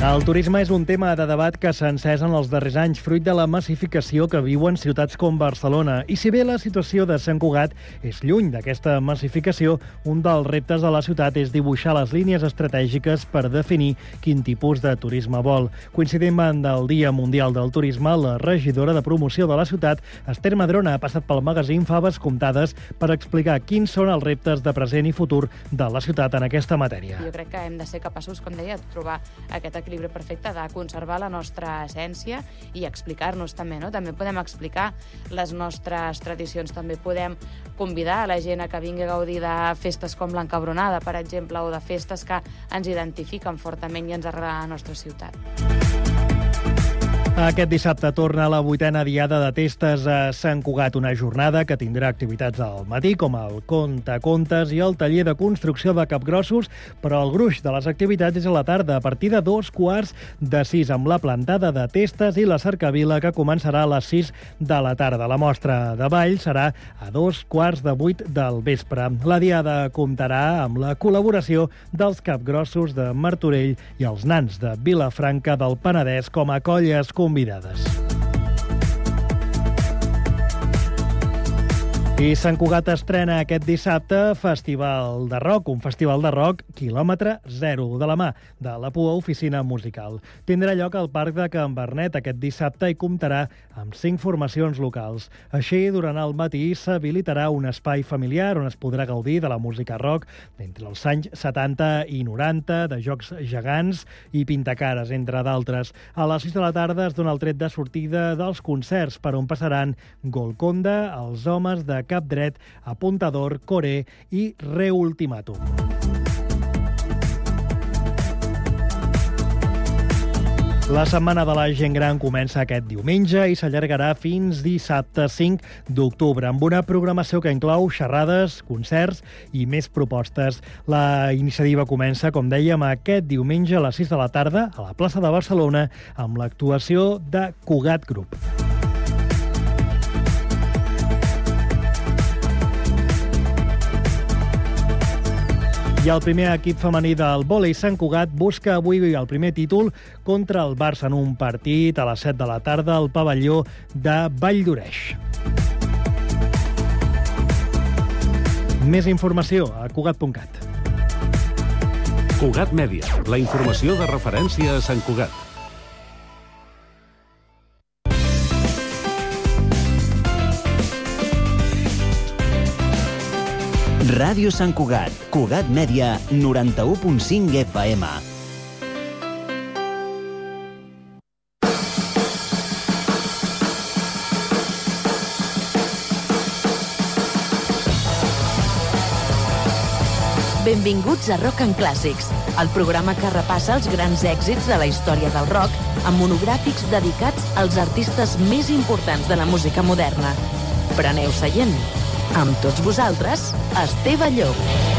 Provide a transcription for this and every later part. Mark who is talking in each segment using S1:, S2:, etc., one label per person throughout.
S1: El turisme és un tema de debat que s'ha encès en els darrers anys, fruit de la massificació que viuen ciutats com Barcelona. I si bé la situació de Sant Cugat és lluny d'aquesta massificació, un dels reptes de la ciutat és dibuixar les línies estratègiques per definir quin tipus de turisme vol. Coincidint amb el Dia Mundial del Turisme, la regidora de promoció de la ciutat, Esther Madrona, ha passat pel magazín Faves Comptades per explicar quins són els reptes de present i futur de la ciutat en aquesta matèria.
S2: Jo crec que hem de ser capaços, com deia, de trobar aquest equilibri perfecte de conservar la nostra essència i explicar-nos també, no? També podem explicar les nostres tradicions, també podem convidar a la gent a que vingui a gaudir de festes com l'Encabronada, per exemple, o de festes que ens identifiquen fortament i ens arrelen a la nostra ciutat.
S1: Aquest dissabte torna la 8a diada de testes a Sant Cugat, una jornada que tindrà activitats al matí, com el contes i el taller de construcció de capgrossos, però el gruix de les activitats és a la tarda, a partir de 2:45, amb la plantada de testes i la cercavila, que començarà a les 6 de la tarda. La mostra de ball serà a 7:15 del vespre. La diada comptarà amb la col·laboració dels capgrossos de Martorell i els nans de Vilafranca del Penedès com a colles convidades. I Sant Cugat estrena aquest dissabte Festival de Rock, un festival de rock quilòmetre zero, de la mà de la PUA Oficina Musical. Tindrà lloc al Parc de Can Vernet aquest dissabte i comptarà amb 5 formacions locals. Així, durant el matí s'habilitarà un espai familiar on es podrà gaudir de la música rock d'entre els anys 70 i 90, de jocs gegants i pintacares, entre d'altres. A les 6 de la tarda es dona el tret de sortida dels concerts, per on passaran Golconda, els homes de Cap Dret, Apuntador, Coré i Reultimatum. La Setmana de la Gent Gran comença aquest diumenge i s'allargarà fins dissabte 5 d'octubre, amb una programació que inclou xerrades, concerts i més propostes. La iniciativa comença, com dèiem, aquest diumenge a les 6 de la tarda a la plaça de Barcelona amb l'actuació de Cugat Group. I el primer equip femení del vòlei Sant Cugat busca avui el primer títol contra el Barça en un partit a les 7 de la tarda al pavelló de Valldoreix. Més informació a Cugat.cat.
S3: Cugat Mèdia, la informació de referència a Sant Cugat.
S4: Ràdio Sant Cugat, Cugat Mèdia, 91.5 FM.
S5: Benvinguts a Rock and Clàssics, el programa que repassa els grans èxits de la història del rock amb monogràfics dedicats als artistes més importants de la música moderna. Preneu seient. Amb tots vosaltres, Esteve Llop.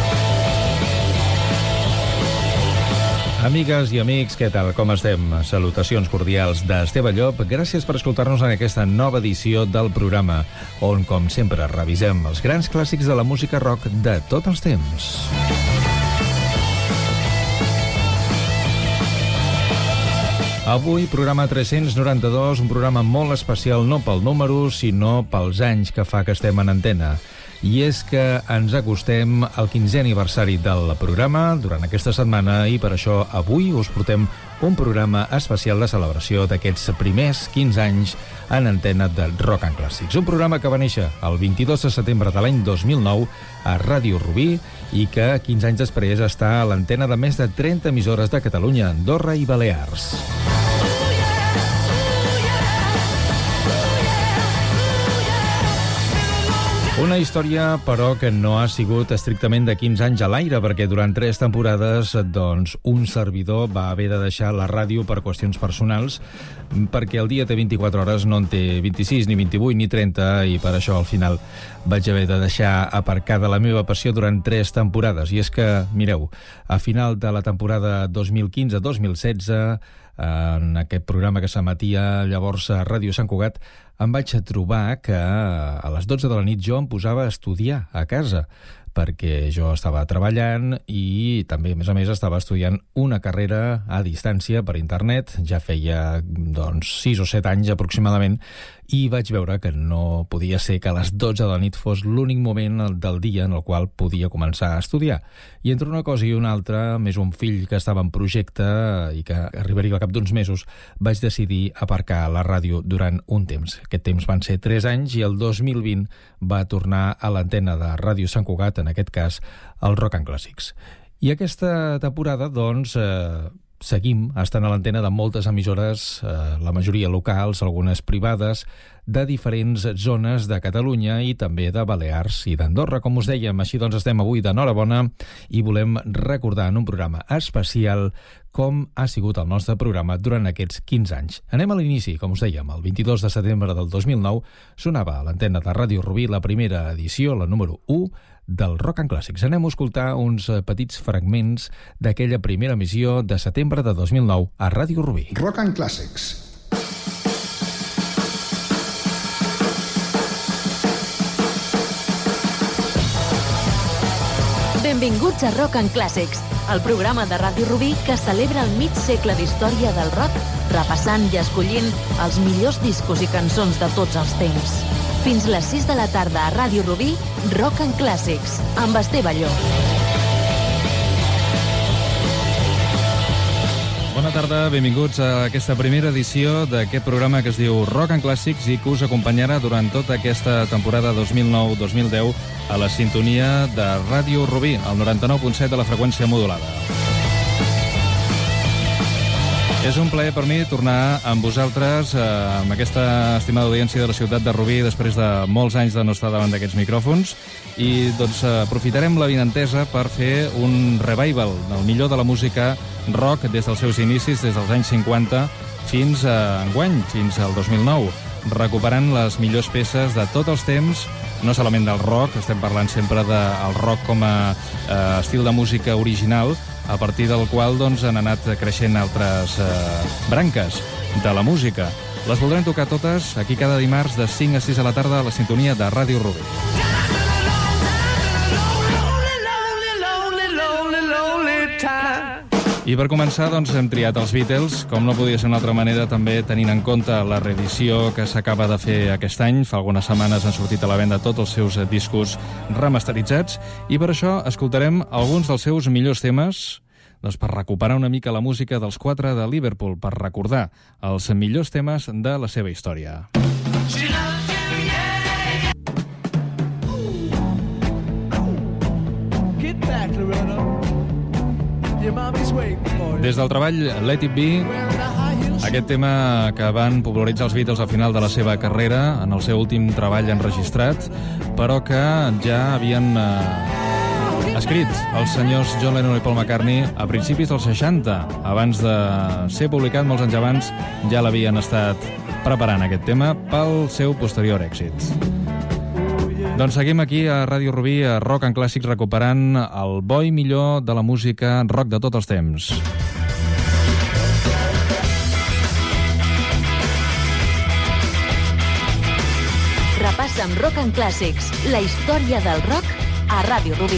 S6: Amigues i amics, què tal? Com estem? Salutacions cordials d'Esteve Llop. Gràcies per escoltar-nos en aquesta nova edició del programa, on, com sempre, revisem els grans clàssics de la música rock de tots els temps. Avui, programa 392, un programa molt especial no pel número, sinó pels anys que fa que estem en antena. I és que ens acostem al 15è aniversari del programa durant aquesta setmana i per això avui us portem un programa especial de celebració d'aquests primers 15 anys en antena de Rock and Clàssics. Un programa que va néixer el 22 de setembre de l'any 2009 a Ràdio Rubí i que 15 anys després està a l'antena de més de 30 emissores de Catalunya, Andorra i Balears. Una història, però, que no ha sigut estrictament de 15 anys a l'aire, perquè durant 3 temporades, doncs, un servidor va haver de deixar la ràdio per qüestions personals, perquè el dia té 24 hores, no en té 26, ni 28, ni 30, i per això, al final, vaig haver de deixar aparcada la meva passió durant 3 temporades. I és que, mireu, a final de la temporada 2015-2016, en aquest programa que s'emetia llavors a Ràdio Sant Cugat, em vaig trobar que a les 12 de la nit jo em posava a estudiar a casa, perquè jo estava treballant i també, a més, estava estudiant una carrera a distància per internet. Ja feia, 6 o 7 anys aproximadament, i vaig veure que no podia ser que a les 12 de la nit fos l'únic moment del dia en el qual podia començar a estudiar. I entre una cosa i una altra, més un fill que estava en projecte i que arribaria al cap d'uns mesos, vaig decidir aparcar la ràdio durant un temps. Aquest temps van ser 3 anys i el 2020 va tornar a l'antena de Ràdio Sant Cugat, en aquest cas, el Rock and Classics. I aquesta temporada, seguim estant a l'antena de moltes emissores, la majoria locals, algunes privades, de diferents zones de Catalunya i també de Balears i d'Andorra, com us dèiem. Així doncs estem avui d'enhorabona i volem recordar en un programa especial com ha sigut el nostre programa durant aquests 15 anys. Anem a l'inici, com us dèiem, el 22 de setembre del 2009 sonava a l'antena de Ràdio Rubí la primera edició, la número 1, del Rock and Classics. Anem a escoltar uns petits fragments d'aquella primera emissió de setembre de 2009 a Ràdio Rubí.
S7: Rock and Classics.
S5: Benvinguts a Rock and Classics, el programa de Ràdio Rubí que celebra el mig segle d'història del rock, repassant i escollint els millors discos i cançons de tots els temps. Fins les 6 de la tarda a Ràdio Rubí, Rock and Classics, amb Esteve Alló.
S6: Bona tarda, benvinguts a aquesta primera edició d'aquest programa que es diu Rock and Classics i que us acompanyarà durant tota aquesta temporada 2009-2010 a la sintonia de Ràdio Rubí, al 99.7 de la freqüència modulada. És un plaer per mi tornar amb vosaltres, amb aquesta estimada audiència de la ciutat de Rubí, després de molts anys de no estar davant d'aquests micròfons, i aprofitarem l'avinentesa per fer un revival del millor de la música rock des dels seus inicis, des dels anys 50 fins a enguany, fins al 2009, recuperant les millors peces de tots els temps, no solament del rock, estem parlant sempre del rock com a estil de música original, a partir del qual han anat creixent altres branques de la música. Les voldrem tocar totes aquí cada dimarts de 5 a 6 de la tarda a la sintonia de Ràdio Rubí. I per començar, hem triat els Beatles, com no podia ser d'una altra manera, també tenint en compte la reedició que s'acaba de fer aquest any. Fa algunes setmanes han sortit a la venda tots els seus discos remasteritzats, i per això escoltarem alguns dels seus millors temes, per recuperar una mica la música dels 4 de Liverpool, per recordar els millors temes de la seva història. Des del treball Let It Be, aquest tema que van popularitzar els Beatles al final de la seva carrera, en el seu últim treball enregistrat, però que ja havien escrit els senyors John Lennon i Paul McCartney a principis dels 60. Abans de ser publicat, molts anys abans, ja l'havien estat preparant aquest tema pel seu posterior èxit. Doncs seguim aquí a Ràdio Rubí, a Rock and Classics, recuperant el bo i millor de la música rock de tots els temps.
S5: Repassa amb Rock and Classics, la història del rock a Ràdio Rubí.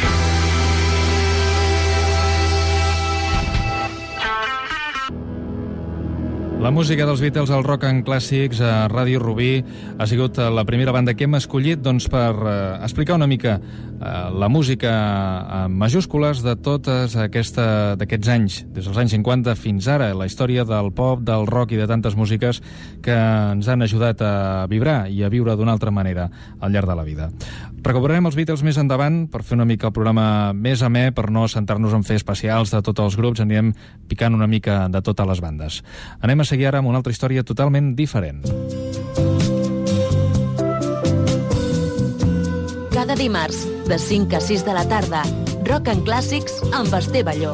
S6: La música dels Beatles al Rock and Classics a Ràdio Rubí ha sigut la primera banda que hem escollit per explicar una mica la música en majúscules de tots d'aquests anys, des dels anys 50 fins ara, la història del pop, del rock i de tantes músiques que ens han ajudat a vibrar i a viure d'una altra manera al llarg de la vida. Recuperarem els Beatles més endavant per fer una mica el programa més amè, per no centrar-nos en fer especials de tots els grups, anirem picant una mica de totes les bandes. Anem a seguir ara amb una altra història totalment diferent.
S5: Cada dimarts, de 5 a 6 de la tarda, Rock and Classics amb Esteve Alló.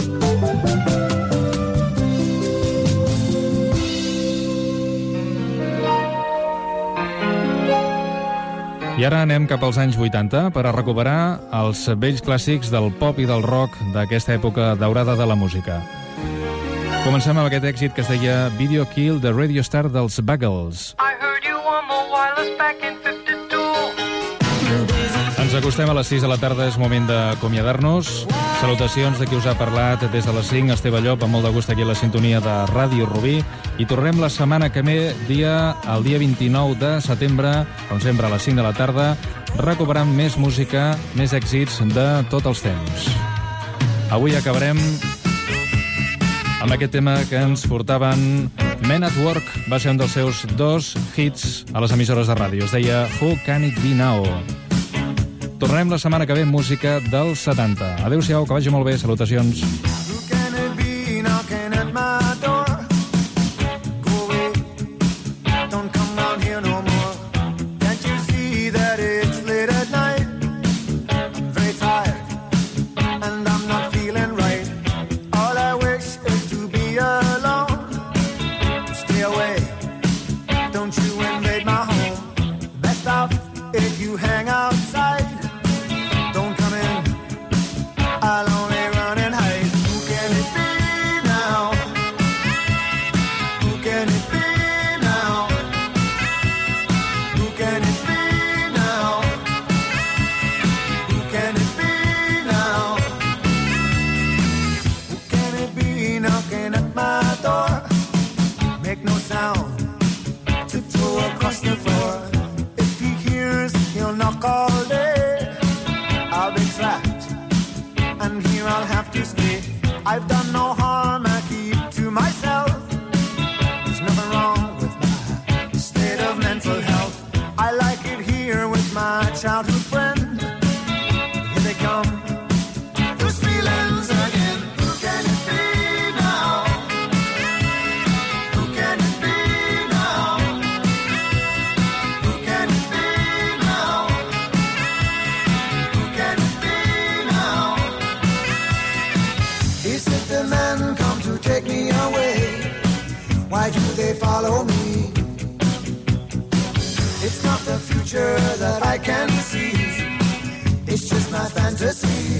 S6: I ara anem cap als anys 80 per a recuperar els vells clàssics del pop i del rock d'aquesta època daurada de la música. Comencem amb aquest èxit que es deia Video Kill the Radio Star dels Buggles. Ens acostem a les 6 de la tarda, és moment d'acomiadar-nos. Salutacions de qui us ha parlat des de les 5, Esteve Llop, amb molt de gust aquí a la sintonia de Ràdio Rubí. I tornem la setmana que ve, el dia 29 de setembre, com sempre a les 5 de la tarda, recuperant més música, més èxits de tots els temps. Avui acabarem amb aquest tema que ens portaven Men at Work. Va ser un dels seus 2 hits a les emissores de ràdio. Es deia Who Can It Be Now? Tornarem la setmana que ve amb música dels 70. Adéu-siau, que vagi molt bé. Salutacions.
S7: Who can it be knocking at my door? Go away, don't come round here no more. Can't you see that it's late at night? I'm very tired and I'm not feeling right. All I wish is to be alone. Stay away, don't you invade my home. Best off if you hang outside. Don't come in, I'll only run and hide. Who can it be now? Who can it be now? Who can it be now? Who can it be now? Who can it be knocking at my door? Make no sound, tiptoe across the floor. If he hears, he'll knock all day. I'll be trapped, and here I'll have to stay. I've done no harm, I keep to myself. There's nothing wrong with my state of mental health. I like it here with my childhood friend. Here they come, those feelings again. Who can it be now? Who can it be now? Who can it be now? Who can it be now? Is it the men come to take me away? Why do they follow me? It's not the future that I can see. It's just my fantasy.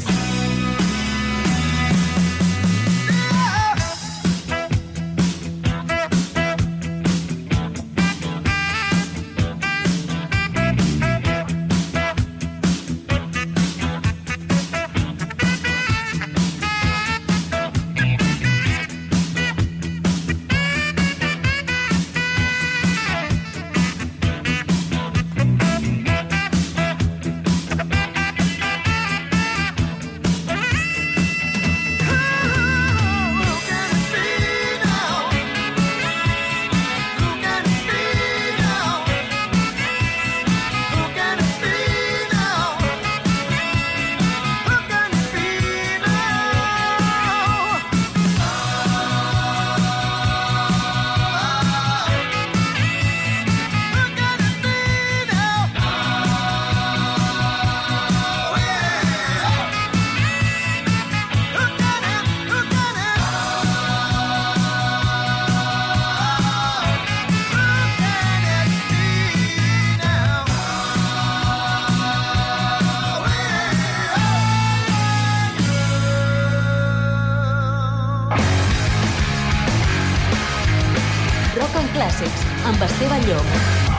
S5: Clàssics, amb Esteve Llop.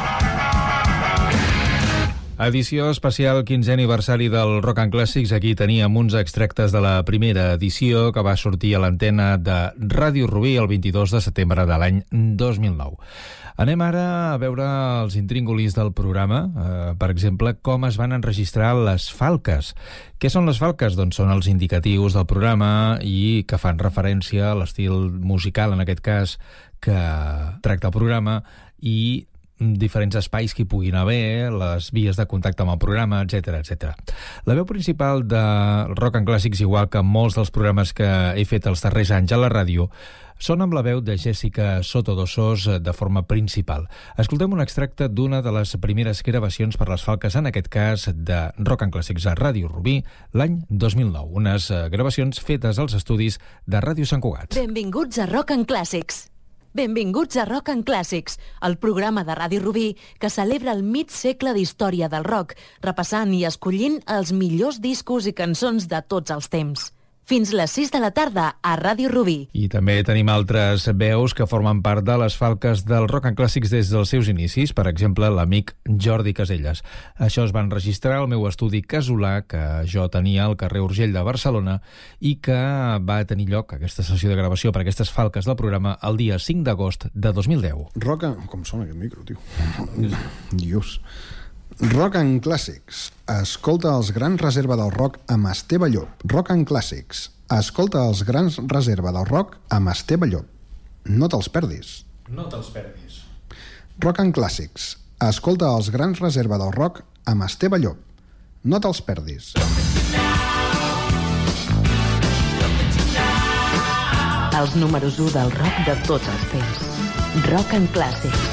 S6: Edició especial 15è aniversari del Rock and Classics. Aquí teníem uns extractes de la primera edició que va sortir a l'antena de Ràdio Rubí el 22 de setembre de l'any 2009. Anem ara a veure els intríngulis del programa, per exemple, com es van enregistrar les falques. Què són les falques? Doncs són els indicatius del programa i que fan referència a l'estil musical, en aquest cas, que tracta el programa, i diferents espais que hi puguin haver, les vies de contacte amb el programa, etc etc. La veu principal de Rock and Classics, igual que molts dels programes que he fet els darrers anys a la ràdio, són amb la veu de Jessica Soto Dosos de forma principal. Escoltem un extracte d'una de les primeres gravacions per les falques, en aquest cas de Rock and Classics a Ràdio Rubí, l'any 2009. Unes gravacions fetes als estudis de Ràdio Sant Cugat.
S5: Benvinguts a Rock and Classics. Benvinguts a Rock and Classics, el programa de Ràdio Rubí que celebra el mig segle d'història del rock, repassant i escollint els millors discos i cançons de tots els temps. fins les 6 de la tarda a Ràdio Rubí.
S6: I també tenim altres veus que formen part de les falques del Rock and Clàssics des dels seus inicis, per exemple, l'amic Jordi Caselles. Això es va enregistrar al meu estudi casolà, que jo tenia al carrer Urgell de Barcelona, i que va tenir lloc, aquesta sessió de gravació per aquestes falques del programa, el dia 5 d'agost de 2010.
S8: Com sona aquest micro, tio? Dios. Rock and Clàssics. Escolta els grans reserva del rock amb Esteve Llop. Rock and Clàssics. Escolta els grans reserva del rock amb Esteve Llop. No te'ls perdis.
S6: No te'ls perdis.
S8: Rock and Clàssics. Escolta els grans reserva del rock amb Esteve Llop. No te'ls perdis.
S5: Els números 1 del rock de tots els temps. Rock and Clàssics.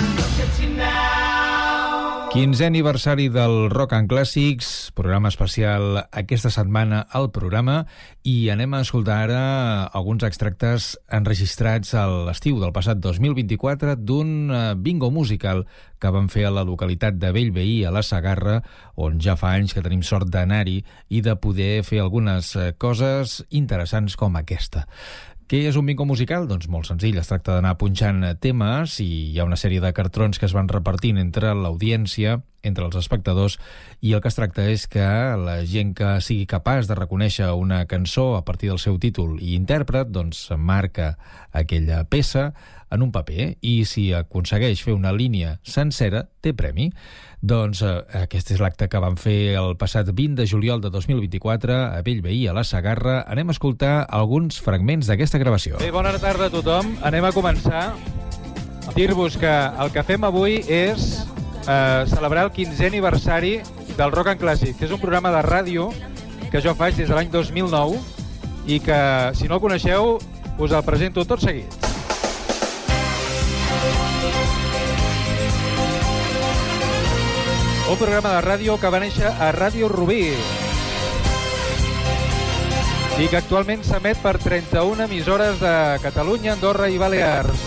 S6: 15è aniversari del Rock and Clàssics, programa especial aquesta setmana al programa, i anem a escoltar ara alguns extractes enregistrats a l'estiu del passat 2024 d'un bingo musical que van fer a la localitat de Bellveí, a la Segarra, on ja fa anys que tenim sort d'anar-hi i de poder fer algunes coses interessants com aquesta. Què és un bingo musical? Doncs molt senzill, es tracta d'anar punxant temes i hi ha una sèrie de cartrons que es van repartint entre l'audiència, entre els espectadors, i el que es tracta és que la gent que sigui capaç de reconèixer una cançó a partir del seu títol i intèrpret, doncs marca aquella peça en un paper, i si aconsegueix fer una línia sencera, té premi. Doncs aquest és l'acte que van fer el passat 20 de juliol de 2024 a Bellveí, a la Segarra. Anem a escoltar alguns fragments d'aquesta gravació.
S9: Bé, bona tarda a tothom. Anem a començar. Dir-vos que el que fem avui és celebrar el 15è aniversari del Rock and Clàssics, que és un programa de ràdio que jo faig des de l'any 2009 i que, si no el coneixeu, us el presento tot seguit. Un programa de ràdio que va néixer a Ràdio Rubí i que actualment s'emet per 31 emissores de Catalunya, Andorra i Balears.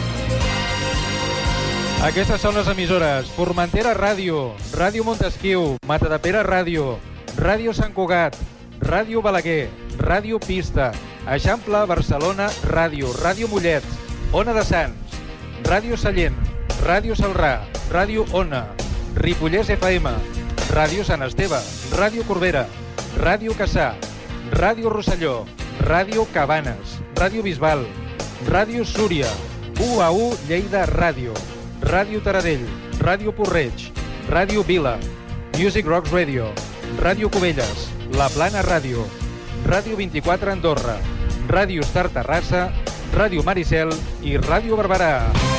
S9: Aquestes són les emissores: Formentera Ràdio, Ràdio Montesquiu, Matadepera Ràdio, Ràdio Sant Cugat, Ràdio Balaguer, Ràdio Pista, Eixample Barcelona Ràdio, Ràdio Mollet, Ona de Sants, Ràdio Sallent, Ràdio Celrà, Ràdio Ona, Ripollès FM, Ràdio Sant Esteve, Ràdio Corbera, Ràdio Cassà, Ràdio Rosselló, Ràdio Cabanes, Ràdio Bisbal, Ràdio Súria, UAU Lleida Ràdio, Ràdio Taradell, Ràdio Porreig, Ràdio Vila, Music Rocks Radio, Ràdio Cubelles, La Plana Ràdio, Ràdio 24 Andorra, Ràdio Star Terrassa, Ràdio Maricel i Ràdio Barberà.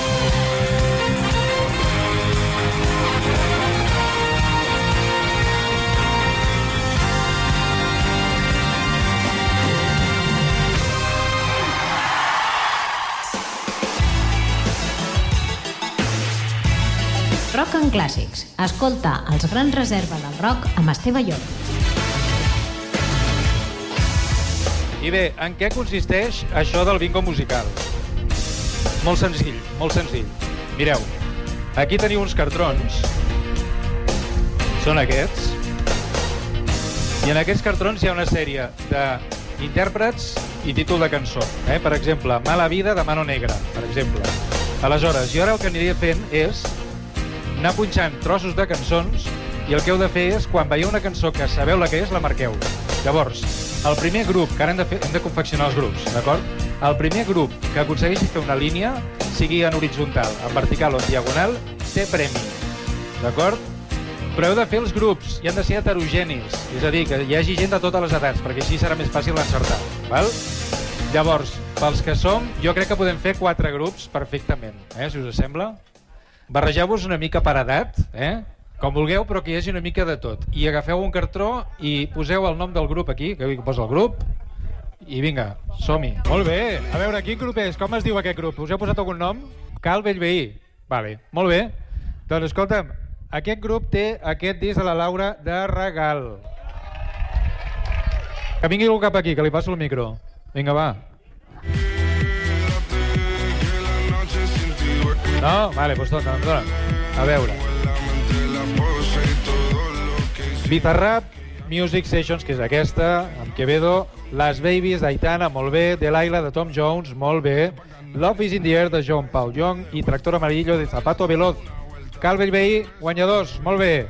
S10: Rock and Clàssics. Escolta els grans reserva del rock amb Esteve Llop.
S9: I bé, en què consisteix això del bingo musical? Molt senzill, molt senzill. Mireu, aquí teniu uns cartrons. Són aquests. I en aquests cartrons hi ha una sèrie d'intèrprets i títol de cançó. Per exemple, Mala vida de Mano Negra, per exemple. Aleshores, jo ara el que aniria fent és anar punxant trossos de cançons i el que heu de fer és, quan veieu una cançó que sabeu la que és, la marqueu. Llavors, el primer grup, que ara hem de confeccionar els grups, d'acord? El primer grup que aconsegueixi fer una línia, sigui en horitzontal, en vertical o en diagonal, té premi, d'acord? Però heu de fer els grups i han de ser heterogenis, és a dir, que hi hagi gent de totes les edats, perquè així serà més fàcil encertar, val? Llavors, pels que som, jo crec que podem fer 4 grups perfectament, si us sembla. Barregeu-vos una mica per edat, com vulgueu, però que hi hagi una mica de tot. I agafeu un cartró i poseu el nom del grup aquí, que posa el grup, i vinga, som-hi. Molt bé, a veure, quin grup és? Com es diu aquest grup? Us heu posat algun nom? Cal Bellveí. Vale, molt bé. Doncs escolta'm, aquest grup té aquest disc de la Laura de regal. Que vingui algú cap aquí, que li passo el micro. Vinga, va. No? Vale, doncs dona. A veure. Bizarrap, Music Sessions, que és aquesta, amb Quevedo, Las Babies d'Aitana, molt bé, Delilah de Tom Jones, molt bé, Love is in the Air de John Paul Young i Tractor Amarillo de Zapato Veloz. Calvary Bay, guanyadors, molt bé.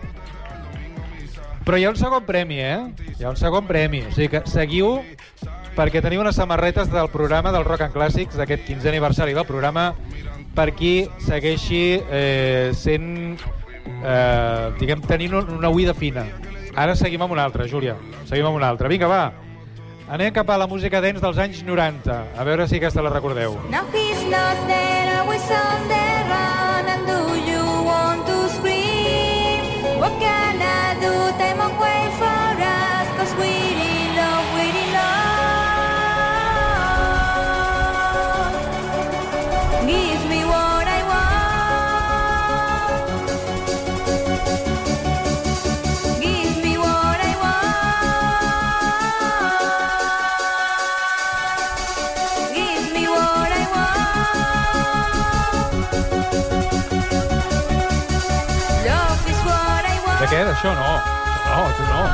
S9: Però hi ha un segon premi, Hi ha un segon premi, o sigui que seguiu perquè teniu unes samarretes del programa del Rock and Classics, d'aquest 15è aniversari del programa, per qui segueixi sent, tenint una oïda fina. Ara seguim amb una altra, Júlia. Seguim amb una altra. Vinga, va. Anem cap a la música dance dels anys 90. A veure si aquesta la recordeu.
S11: Now he's not there, always on the run. And do you want to scream? What can I do? Time won't wait for us, 'cause we're in love, we're in love. Give me what I want. Give me what I want. Give me what I want. Love is what I want.
S9: De què? D'això no. No, tu no.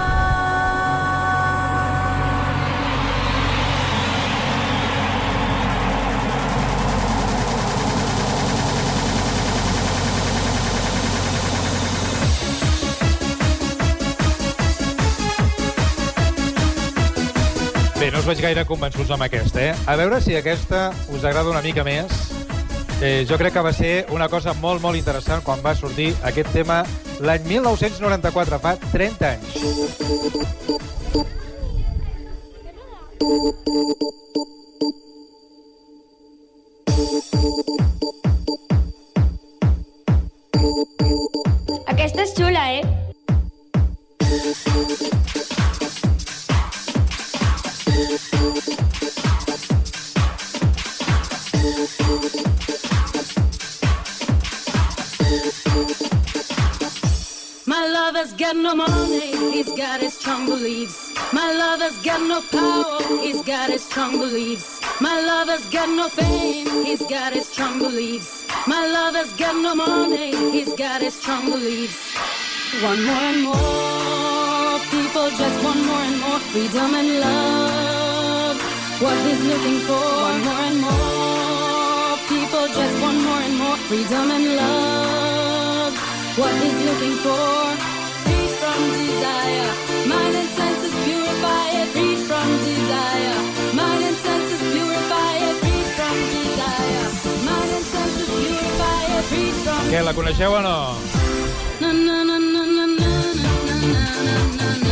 S9: Bé, no us veig gaire convençuts amb aquesta, A veure si aquesta us agrada una mica més. Jo crec que va ser una cosa molt, molt interessant quan va sortir aquest tema l'any 1994, fa 30 anys.
S11: Aquesta és xula,
S12: My lover's got no money, he's got his strong beliefs. My lover's got no power, he's got his strong beliefs. My lover's got no fame, he's got his strong beliefs. My lover's got no money, he's got his strong beliefs. One more and more, people just want more and more freedom and love. What he's looking for, one more and more, people just want more and more freedom and love. What he's looking for, free from desire, mind and senses purify it, free from desire, mind and senses purify it, free from desire, mind and senses purify it, free from...
S9: Què, la coneixeu o no?
S12: Na na na na na na na na na na.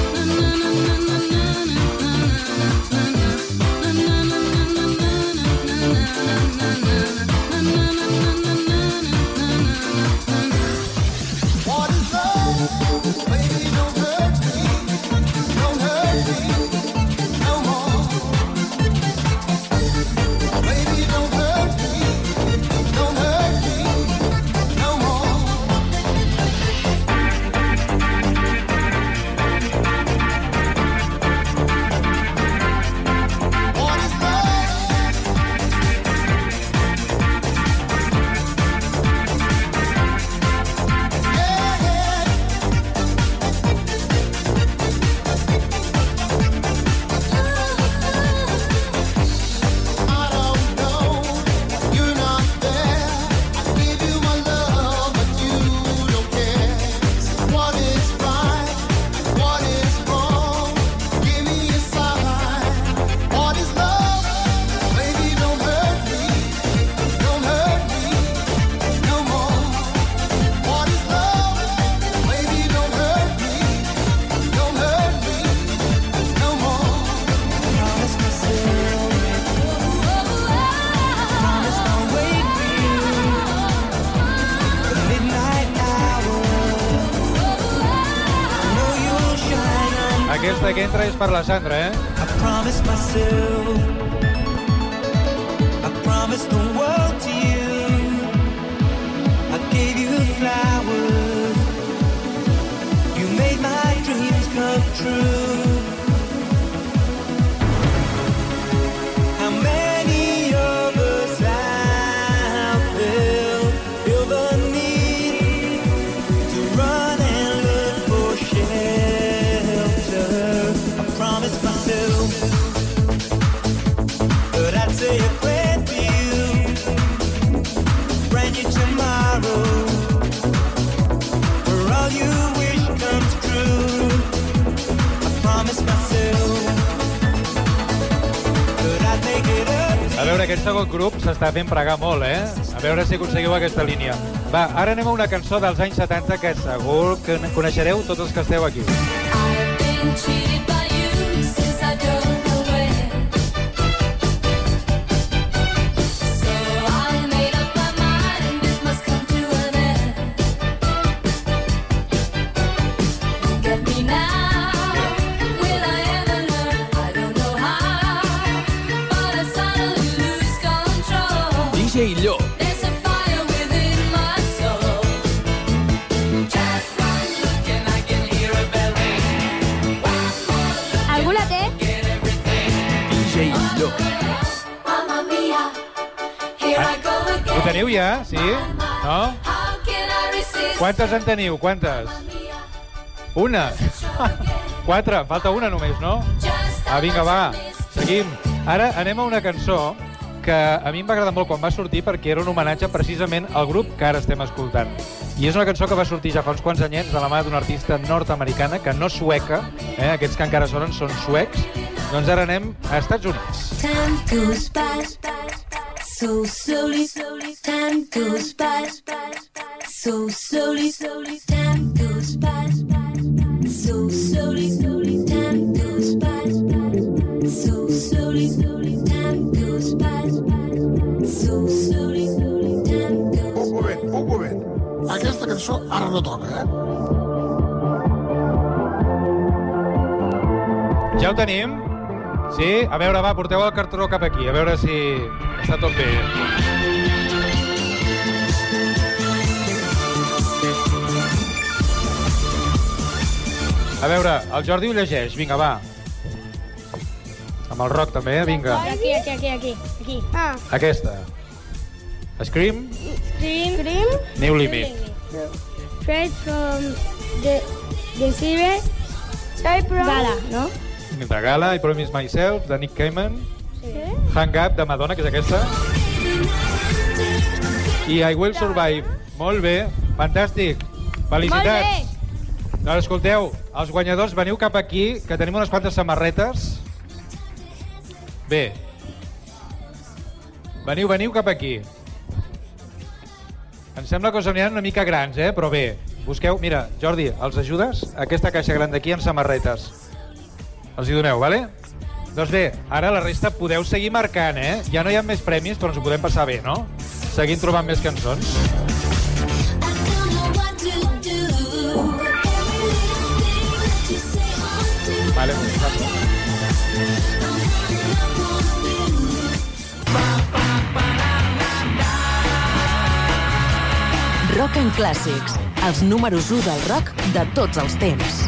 S9: Aquesta que entra és per la Sandra,
S7: I promised myself, I promised the world to you. I gave you flowers, you made my dreams come true. How many of us have feel the need to run and look for shelter?
S9: aquest segon grup s'està fent pregar molt, eh? A veure si aconseguiu aquesta línia. Va, ara anem a una cançó dels anys 70 que segur que coneixereu tots els que esteu aquí.
S6: DJ Llop.
S11: Algú la té?
S6: DJ Llop.
S9: Ho teniu ja? Sí? No? Quantes en teniu? Quantes? Una? 4? Falta una només, no? Vinga, va. Seguim. Ara anem a una cançó que a mi em va agradar molt quan va sortir perquè era un homenatge precisament al grup que ara estem escoltant. I és una cançó que va sortir ja fa uns quants anyets de la mà d'una artista nord-americana, que no sueca, aquests que encara sonen són suecs. Doncs ara anem a Estats Units.
S12: Time goes by so slowly, time goes by so slowly, time goes by so slowly, time goes by so slowly, time goes by so slowly, time goes by.
S13: Un moment. Aquesta cançó ara no toca,
S9: Ja ho tenim? Sí? A veure, va, porteu el cartró cap aquí, a veure si està tot bé. A veure, el Jordi ho llegeix, vinga, va. Amb el rock també, vinga.
S11: Aquí. Ah.
S9: Aquesta. Scream,
S11: Scream.
S9: New Limit.
S11: Straight from the Civil. Gala, no?
S9: De Gala, I Promise Myself, de Nick Cayman.
S11: Sí.
S9: Hang Up, de Madonna, que és aquesta. I I Will Survive. Molt bé, fantàstic. Felicitats. Doncs escolteu, els guanyadors, veniu cap aquí, que tenim unes quantes samarretes. Bé. Veniu cap aquí. Em sembla que us aniran una mica grans, però bé. Busqueu, mira, Jordi, els ajudes? Aquesta caixa gran d'aquí en samarretes. Els hi doneu, vale? Doncs bé, ara la resta podeu seguir marcant, Ja no hi ha més premis, però ens ho podem passar bé, no? Seguint trobant més cançons. Vale,
S5: Rock and Clàssics, els números 1 del rock de tots els temps.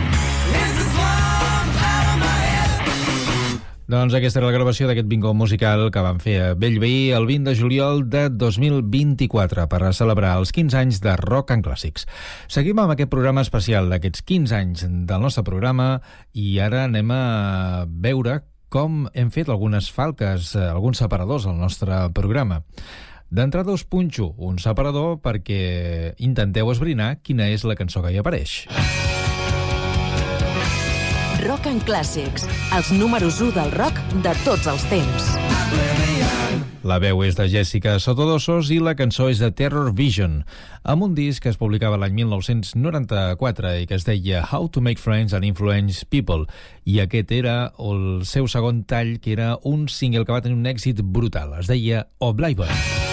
S6: Doncs aquesta era la gravació d'aquest bingo musical que van fer a Bellveí el 20 de juliol de 2024 per a celebrar els 15 anys de Rock and Clàssics. Seguim amb aquest programa especial d'aquests 15 anys del nostre programa i ara anem a veure com hem fet algunes falques, alguns separadors al nostre programa. D'entrada us punxo un separador perquè intenteu esbrinar quina és la cançó que hi apareix.
S5: Rock and Clàssics, els números 1 del rock de tots els temps.
S6: La veu és de Jessica Sotodosos i la cançó és de Terror Vision, amb un disc que es publicava l'any 1994 i que es deia How to Make Friends and Influence People. I aquest era el seu segon tall, que era un single que va tenir un èxit brutal. Es deia Oblivion.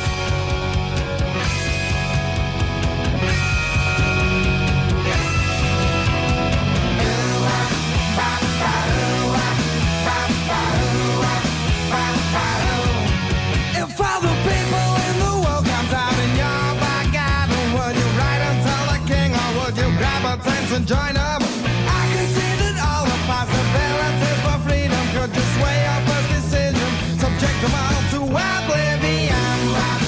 S7: And join up. I can see that all the possibilities for freedom could just sway your first decision, subject them all to oblivion.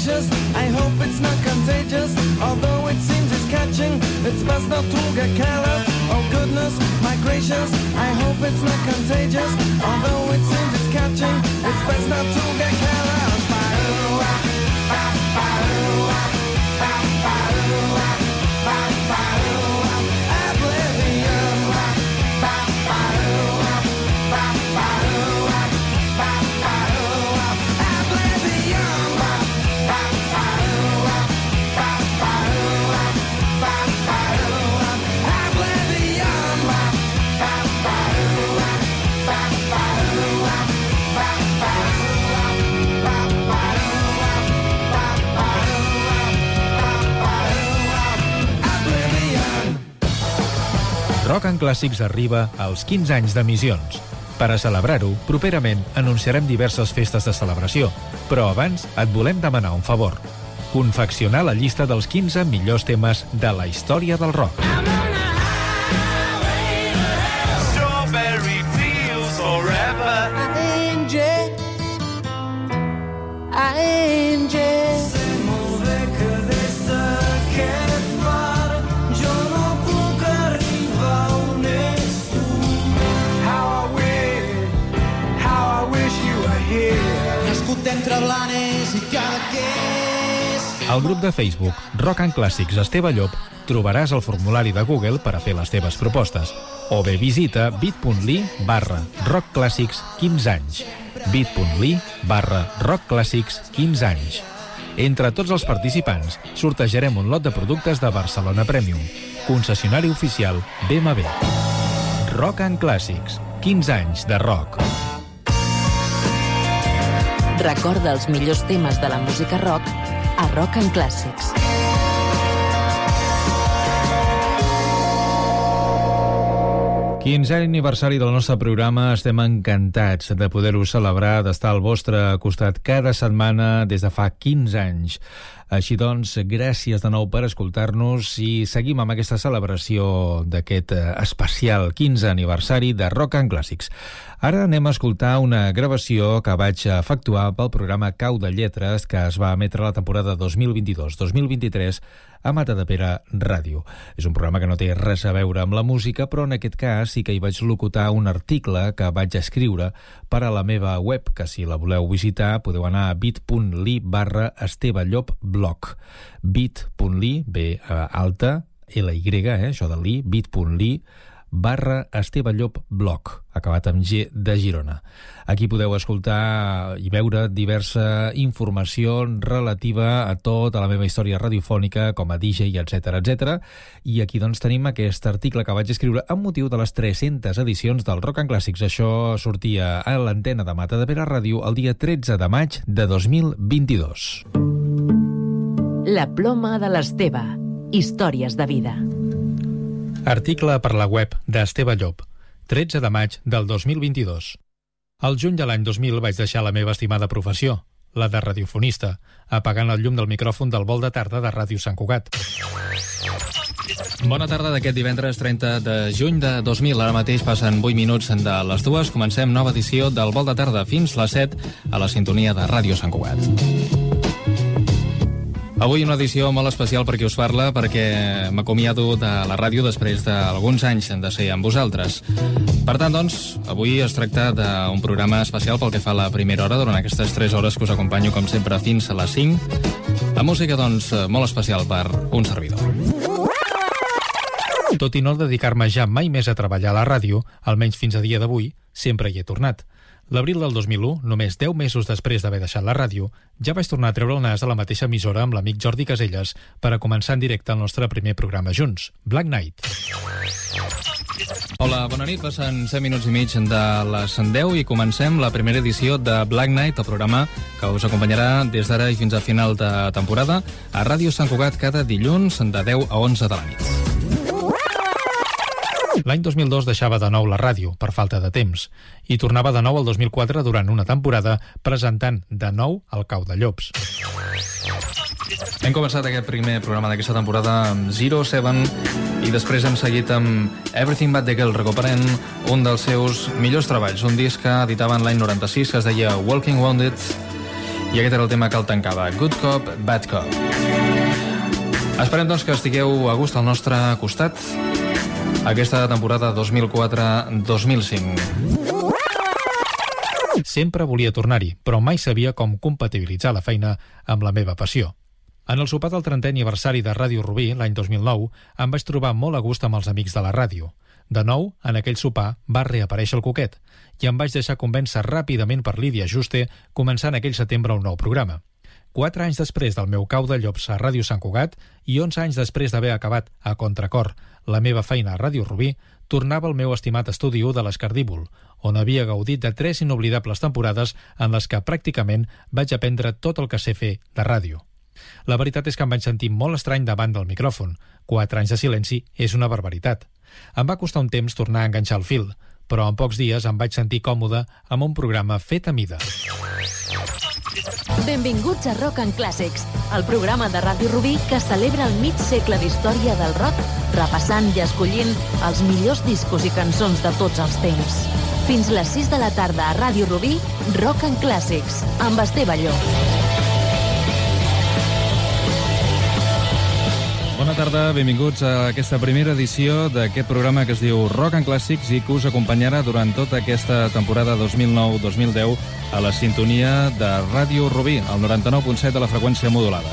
S14: gracious, I hope it's not contagious. Although it seems it's catching, it's best not to get careless. Oh goodness, my gracious, I hope it's not contagious. Although it seems it's catching, it's best not to get careless.
S6: Rock and Clàssics arriba als 15 anys d'emissions. Per a celebrar-ho, properament anunciarem diverses festes de celebració, però abans et volem demanar un favor. Confeccionar la llista dels 15 millors temes de la història del rock.
S7: Strawberry fields forever. Sé molt bé que des d'aquest bar jo no puc arribar on ets tu. How I wish you were here.
S15: Nascut entre Blanes i Cadaqués.
S6: Al grup de Facebook Rock and Clàssics Esteve Llop trobaràs el formulari de Google per a fer les teves propostes, o bé visita bit.ly/rockclàssics 15 anys. bit.ly/rockclàssics 15 anys. Entre tots els participants sortejarem un lot de productes de Barcelona Premium, concessionari oficial BMW. Rock and Clàssics, 15 anys de rock.
S5: Recorda els millors temes de la música rock a Rock and Clàssics.
S6: Quinzè aniversari del nostre programa. Estem encantats de poder-ho celebrar, d'estar al vostre costat cada setmana des de fa 15 anys. Així doncs, gràcies de nou per escoltar-nos i seguim amb aquesta celebració d'aquest especial 15 aniversari de Rock and Clàssics. Ara anem a escoltar una gravació que vaig efectuar pel programa Cau de Lletres, que es va emetre la temporada 2022-2023 a Matadepera Ràdio. És un programa que no té res a veure amb la música, però en aquest cas sí que hi vaig locutar un article que vaig escriure per a la meva web, que si la voleu visitar podeu anar a bit.ly/estevellopblog. bit.ly, B alta, L-Y, això de li, bit.ly/estevellopblog, acabat amb G de Girona. Aquí podeu escoltar i veure diversa informació relativa a tota la meva història radiofònica com a DJ, etc etc. I aquí doncs tenim aquest article que vaig escriure amb motiu de les 300 edicions del Rock and Clàssics. Això sortia a l'antena de Matadepera Ràdio el dia 13 de maig de 2022.
S5: La ploma de l'Esteve. Històries de vida.
S6: Article per la web d'Esteve Llop, 13 de maig del 2022. Al juny de l'any 2000 vaig deixar la meva estimada professió, la de radiofonista, apagant el llum del micròfon del vol de tarda de Ràdio Sant Cugat. Bona tarda d'aquest divendres 30 de juny de 2000. Ara mateix passen 8 minuts de les 2. Comencem nova edició del vol de tarda fins les 7 a la sintonia de Ràdio Sant Cugat. Avui una edició molt especial per qui us parla, perquè m'acomiado de la ràdio després d'alguns anys de ser amb vosaltres. Per tant, doncs, avui es tracta d'un programa especial pel que fa a la primera hora, durant aquestes 3 hores que us acompanyo, com sempre, fins a les 5. La música, doncs, molt especial per un servidor. Tot i no dedicar-me ja mai més a treballar a la ràdio, almenys fins a dia d'avui, sempre hi he tornat. L'abril del 2001, només 10 mesos després d'haver deixat la ràdio, ja vaig tornar a treure el nas a la mateixa emissora amb l'amic Jordi Caselles per a començar en directe el nostre primer programa junts, Black Knight. Hola, bona nit. Passen 7 minuts i mig de les 10 i comencem la primera edició de Black Knight, el programa que us acompanyarà des d'ara i fins a final de temporada a Ràdio Sant Cugat cada dilluns de 10 a 11 de la nit. L'any 2002 deixava de nou la ràdio, per falta de temps, i tornava de nou el 2004 durant una temporada presentant de nou el Cau de Llops. Hem començat aquest primer programa d'aquesta temporada amb 07 i després hem seguit amb Everything But The Girl, recuperant un dels seus millors treballs, un disc que editaven l'any 96 que es deia Walking Wounded, I aquest era el tema que el tancava, Good Cop, Bad Cop. Esperem, doncs, que estigueu a gust al nostre costat aquesta temporada 2004-2005. Sempre volia tornar-hi, però mai sabia com compatibilitzar la feina amb la meva passió. En el sopar del 30è aniversari de Ràdio Rubí, l'any 2009, em vaig trobar molt a gust amb els amics de la ràdio. De nou, en aquell sopar, va reaparèixer el Coquet, i em vaig deixar convèncer ràpidament per Lídia Juste, començant aquell setembre un nou programa. 4 anys després del meu cau de llops a Ràdio Sant Cugat i 11 anys després d'haver acabat a contracor la meva feina a Ràdio Rubí, tornava al meu estimat estudi 1 de l'Escardíbol, on havia gaudit de 3 inoblidables temporades en les que pràcticament vaig aprendre tot el que sé fer de ràdio. La veritat és que em vaig sentir molt estrany davant del micròfon. 4 anys de silenci és una barbaritat. Em va costar un temps tornar a enganxar el fil, però en pocs dies em vaig sentir còmode amb un programa fet a mida.
S5: Benvinguts a Rock and Classics, el programa de Ràdio Rubí que celebra el mig segle d'història del rock, repassant i escollint els millors discos i cançons de tots els temps. Fins les 6 de la tarda a Ràdio Rubí, Rock and Classics, amb Esteve Llop.
S6: Bona tarda, benvinguts a aquesta primera edició d'aquest programa que es diu Rock and Classics i que us acompanyarà durant tota aquesta temporada 2009-2010 a la sintonia de Ràdio Rubí, al 99.7 de la freqüència modulada.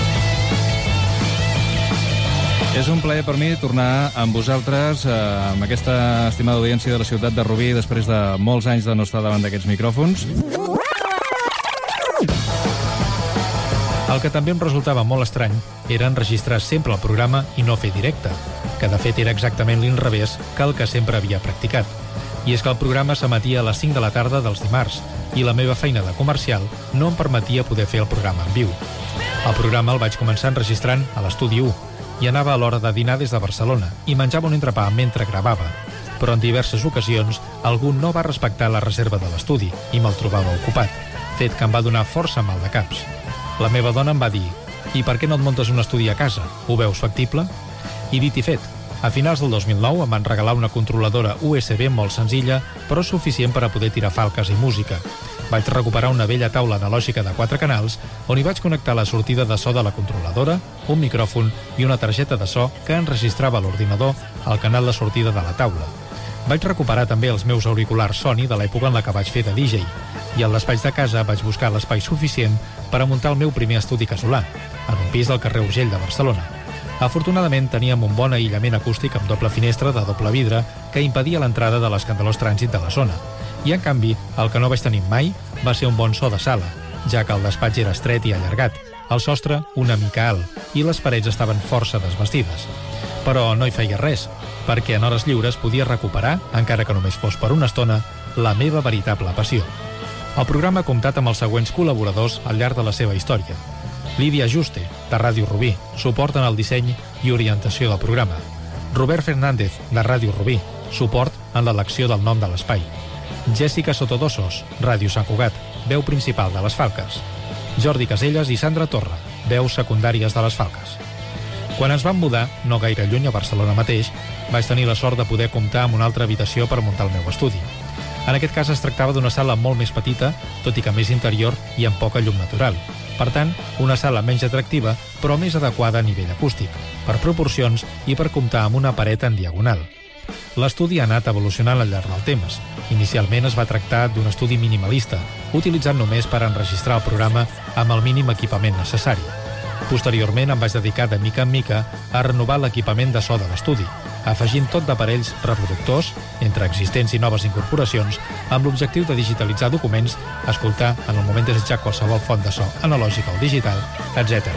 S6: És un plaer per mi tornar amb vosaltres, amb aquesta estimada audiència de la ciutat de Rubí, després de molts anys de no estar davant d'aquests micròfons. El que també em resultava molt estrany era enregistrar sempre el programa i no fer directe, que de fet era exactament l'inrevés que el que sempre havia practicat. I és que el programa s'emetia a les 5 de la tarda dels dimarts i la meva feina de comercial no em permetia poder fer el programa en viu. El programa el vaig començar enregistrant a l'estudi 1 i anava a l'hora de dinar des de Barcelona i menjava un entrepà mentre gravava, però en diverses ocasions algú no va respectar la reserva de l'estudi i me'l trobava ocupat, fet que em va donar força mal de caps. La meva dona em va dir: «I per què no et muntes un estudi a casa? Ho veus factible?» I dit i fet. A finals del 2009 em van regalar una controladora USB molt senzilla, però suficient per a poder tirar falques i música. Vaig recuperar una vella taula analògica de 4 canals, on hi vaig connectar la sortida de so de la controladora, un micròfon i una targeta de so que enregistrava a l'ordinador al canal de sortida de la taula. Vaig recuperar també els meus auriculars Sony de l'època en la que vaig fer de DJ, i al despatx de casa vaig buscar l'espai suficient per a muntar el meu primer estudi casolà, en un pis del carrer Urgell de Barcelona. Afortunadament teníem un bon aïllament acústic amb doble finestra de doble vidre que impedia l'entrada de l'escandalós trànsit de la zona. I, en canvi, el que no vaig tenir mai va ser un bon so de sala, ja que el despatx era estret i allargat, el sostre una mica alt i les parets estaven força desvestides. Però no hi feia res, perquè en hores lliures podia recuperar, encara que només fos per una estona, la meva veritable passió. El programa ha comptat amb els següents col·laboradors al llarg de la seva història. Lídia Juste, de Ràdio Rubí, suport en el disseny i orientació del programa. Robert Fernández, de Ràdio Rubí, suport en l'elecció del nom de l'espai. Jessica Sotodossos, Ràdio Sant Cugat, veu principal de les Falques. Jordi Caselles i Sandra Torra, veus secundàries de les Falques. Quan ens vam mudar, no gaire lluny a Barcelona mateix, vaig tenir la sort de poder comptar amb una altra habitació per muntar el meu estudi. En aquest cas es tractava d'una sala molt més petita, tot i que més interior i amb poca llum natural. Per tant, una sala menys atractiva, però més adequada a nivell acústic, per proporcions i per comptar amb una paret en diagonal. L'estudi ha anat evolucionant al llarg del temps. Inicialment es va tractar d'un estudi minimalista, utilitzat només per enregistrar el programa amb el mínim equipament necessari. Posteriorment em vaig dedicar de mica en mica a renovar l'equipament de so de l'estudi, afegint tot d'aparells reproductors, entre existents i noves incorporacions, amb l'objectiu de digitalitzar documents, escoltar en el moment desitjat qualsevol font de so analògica o digital, etc.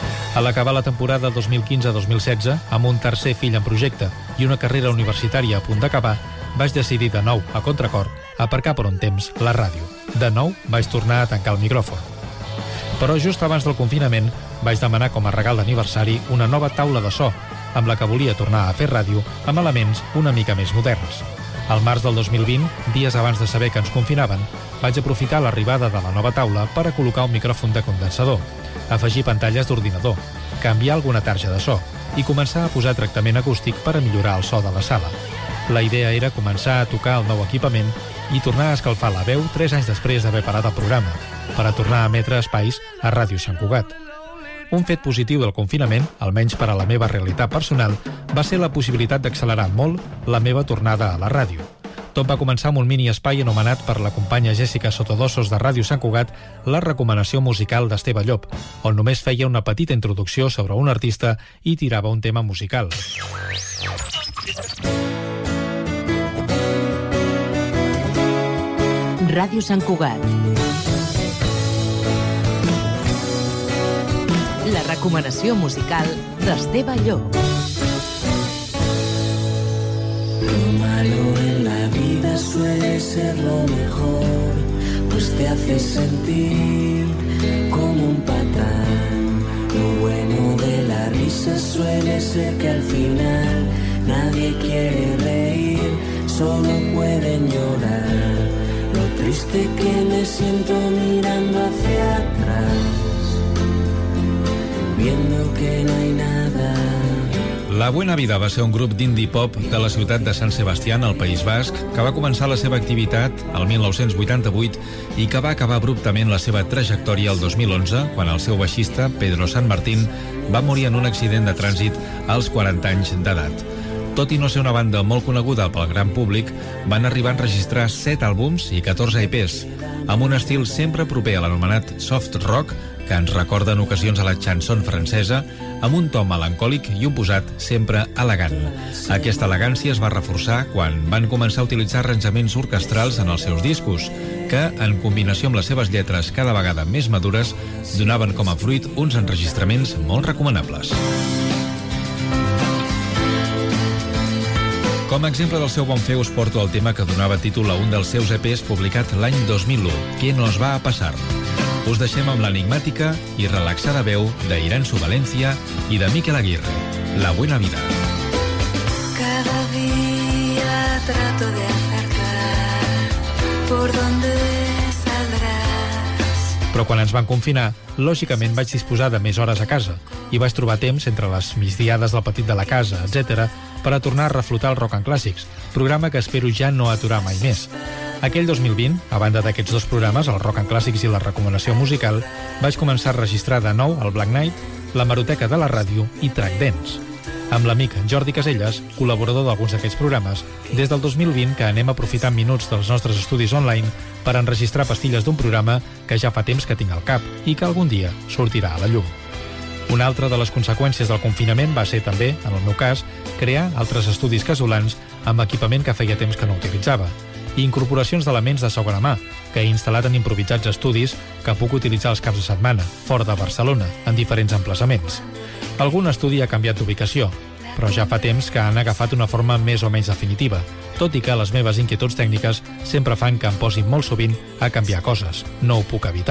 S6: A l'acabar la temporada 2015-2016, amb un tercer fill en projecte i una carrera universitària a punt d'acabar, vaig decidir de nou, a contracor, aparcar per un temps la ràdio. De nou vaig tornar a tancar el micròfon. Però just abans del confinament vaig demanar com a regal d'aniversari una nova taula de so, amb la que volia tornar a fer ràdio amb elements una mica més moderns. Al març del 2020, dies abans de saber que ens confinaven, vaig aprofitar l'arribada de la nova taula per a col·locar un micròfon de condensador, afegir pantalles d'ordinador, canviar alguna tarja de so i començar a posar tractament acústic per a millorar el so de la sala. La idea era començar a tocar el nou equipament i tornar a escalfar la veu 3 anys després d'haver parat el programa, per a tornar a emetre espais a Ràdio Sant Cugat. Un fet positiu del confinament, almenys per a la meva realitat personal, va ser la possibilitat d'accelerar molt la meva tornada a la ràdio. Tot va començar amb un mini espai anomenat per la companya Jessica Sotodossos de Ràdio Sant Cugat la recomanació musical d'Esteve Llop, on només feia una petita introducció sobre un artista i tirava un tema musical.
S5: Ràdio Sant Cugat. La recomanació musical d'Esteve Llop.
S16: Lo malo en la vida suele ser lo mejor, pues te hace sentir como un patán. Lo bueno de la risa suele ser que al final nadie quiere reír, solo pueden llorar. Lo triste que me siento mirando hacia atrás, viendo que no hay nada.
S6: La Buena Vida va ser un grup d'indie pop de la ciutat de Sant Sebastián, al País Basc, que va començar la seva activitat el 1988 i que va acabar abruptament la seva trajectòria el 2011, quan el seu baixista, Pedro San Martín, va morir en un accident de trànsit als 40 anys d'edat. Tot i no ser una banda molt coneguda pel gran públic, van arribar a enregistrar 7 àlbums i 14 EPs, amb un estil sempre proper a l'anomenat soft rock, que ens recorda en ocasions a la chanson francesa, amb un to melancòlic i un posat sempre elegant. Aquesta elegància es va reforçar quan van començar a utilitzar arranjaments orquestrals en els seus discos, que, en combinació amb les seves lletres cada vegada més madures, donaven com a fruit uns enregistraments molt recomanables. Com a exemple del seu bon fer us porto el tema que donava títol a un dels seus EPs publicat l'any 2001, ¿Qué nos va a pasar? Us deixem amb l'enigmàtica i relaxada veu d'Iranzu Valencia i de Miquel Aguirre, La Buena Vida.
S11: Cada día trato de acertar por donde saldrás.
S6: Però quan ens van confinar, lògicament vaig disposar de més hores a casa i vaig trobar temps entre les migdiades del petit de la casa, etc., per a tornar a reflotar el Rock and Clàssics, programa que espero ja no aturar mai més. Aquell 2020, a banda d'aquests dos programes, el Rock and Clàssics i la recomanació musical, vaig començar a registrar de nou el Black Knight, la Hemeroteca de la ràdio i Track Dance. Amb l'amic Jordi Caselles, col·laborador d'alguns d'aquests programes, des del 2020 que anem aprofitant minuts dels nostres estudis online per enregistrar pastilles d'un programa que ja fa temps que tinc al cap i que algun dia sortirà a la llum. Una altra de les conseqüències del confinament va ser també, en el meu cas, crear altres estudis casolans amb equipament que feia temps que no utilitzava, i incorporacions d'elements de segona mà, que he instal·lat en improvisats estudis que puc utilitzar els caps de setmana, fora de Barcelona, en diferents emplaçaments. Algun estudi ha canviat d'ubicació, però ja fa temps que han agafat una forma més o menys definitiva, tot i que les meves inquietuds tècniques sempre fan que em posin molt sovint a canviar coses. No ho puc evitar.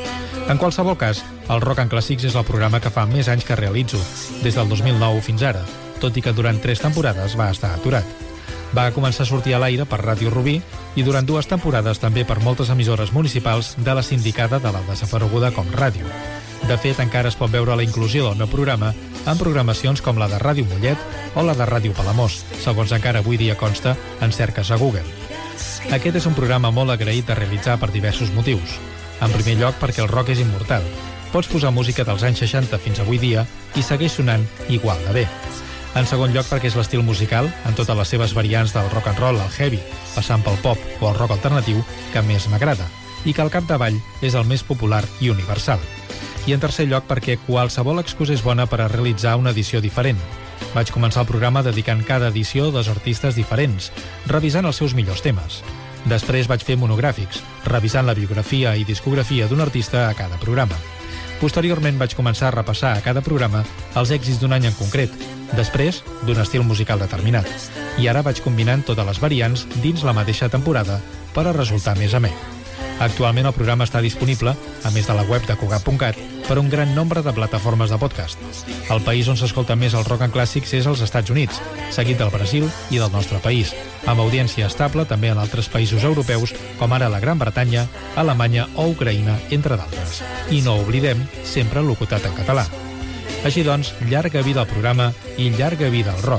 S6: En qualsevol cas, el Rock and Clàssics és el programa que fa més anys que realitzo, des del 2009 fins ara, tot i que durant 3 temporades va estar aturat. Va començar a sortir a l'aire per Ràdio Rubí i durant 2 temporades també per moltes emissores municipals de la sindicada de la desapareguda Com Ràdio. De fet, encara es pot veure la inclusió del meu programa en programacions com la de Ràdio Mollet o la de Ràdio Palamós, segons encara avui dia consta en cerques a Google. Aquest és un programa molt agraït de realitzar per diversos motius. En primer lloc, perquè el rock és immortal. Pots posar música dels anys 60 fins avui dia i segueix sonant igual de bé. En segon lloc, perquè és l'estil musical, en totes les seves variants del rock and roll al heavy, passant pel pop o el rock alternatiu, que més m'agrada, i que al capdavall és el més popular i universal. I en tercer lloc, perquè qualsevol excusa és bona per a realitzar una edició diferent. Vaig començar el programa dedicant cada edició a 2 artistes diferents, revisant els seus millors temes. Després vaig fer monogràfics, revisant la biografia i discografia d'un artista a cada programa. Posteriorment vaig començar a repassar a cada programa els èxits d'un any en concret, després d'un estil musical determinat. I ara vaig combinant totes les variants dins la mateixa temporada per a resultar més amè. Actualment el programa està disponible, a més de la web de Cugat.cat, per un gran nombre de plataformes de podcast. El país on s'escolta més el Rock and Clàssics és als Estats Units, seguit del Brasil i del nostre país, amb audiència estable també en altres països europeus, com ara la Gran Bretanya, Alemanya o Ucraïna, entre d'altres. I no oblidem, sempre locutat en català. Així doncs, llarga vida al programa i llarga vida al rock.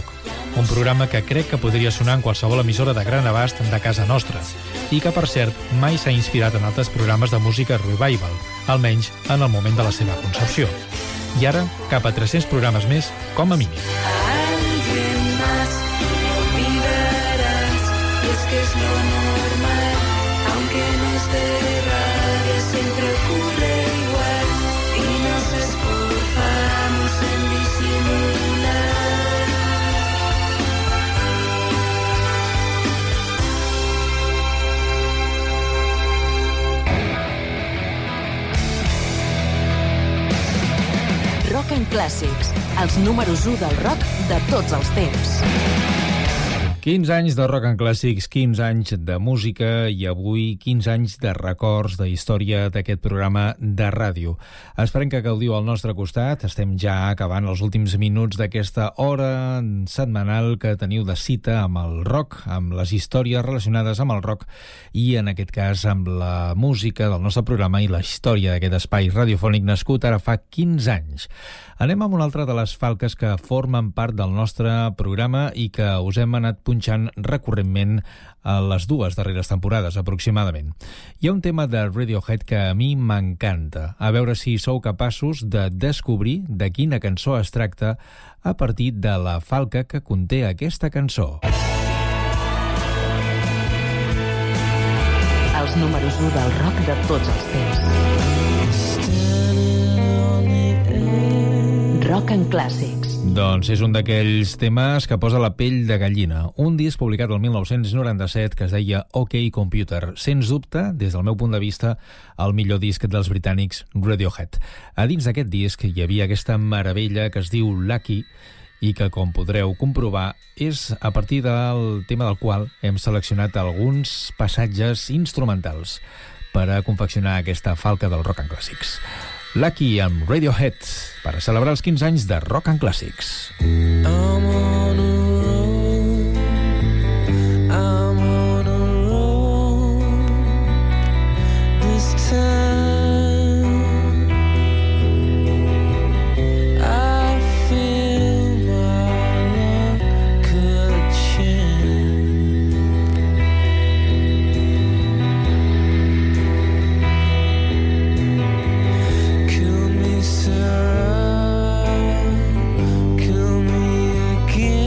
S9: un programa que crec que podria sonar en qualsevol emissora de gran abast de casa nostra i que, per cert, mai s'ha inspirat en altres programes de música revival, almenys en el moment de la seva concepció. I ara, cap a 300 programes més, com a mínim.
S16: Alguien más lo olvidarás, y es que es lo normal, aunque nos dé rabia siempre ocurre igual, y nos esforzamos en disimular.
S5: Rock and Clàssics, els números 1 del rock de tots els temps.
S6: 15 anys de Rock and Clàssics, 15 anys de música i avui 15 anys de records, de història d'aquest programa de ràdio. Esperem que gaudiu al nostre costat. Estem ja acabant els últims minuts d'aquesta hora setmanal que teniu de cita amb el rock, amb les històries relacionades amb el rock i, en aquest cas, amb la música del nostre programa i la història d'aquest espai radiofònic nascut ara fa 15 anys. Anem amb una altra de les falques que formen part del nostre programa i que us hem anat punxant recurrentment a les 2 darreres temporades, aproximadament. Hi ha un tema de Radiohead que a mi m'encanta. A veure si sou capaços de descobrir de quina cançó es tracta a partir de la falca que conté aquesta cançó.
S5: Els números 1 del rock de tots els temps. Rock and Clàssics.
S6: Doncs és un d'aquells temes que posa la pell de gallina. Un disc publicat el 1997 que es deia OK Computer. Sens dubte, des del meu punt de vista, el millor disc dels britànics Radiohead. A dins d'aquest disc hi havia aquesta meravella que es diu Lucky i que, com podreu comprovar, és a partir del tema del qual hem seleccionat alguns passatges instrumentals per a confeccionar aquesta falca del Rock and Clàssics. Lucky amb Radiohead per a celebrar els 15 anys de Rock and Clàssics.
S16: I'm on a roll, I'm on a roll, this time I feel my luck could change. Kill me, Sarah, kill me again.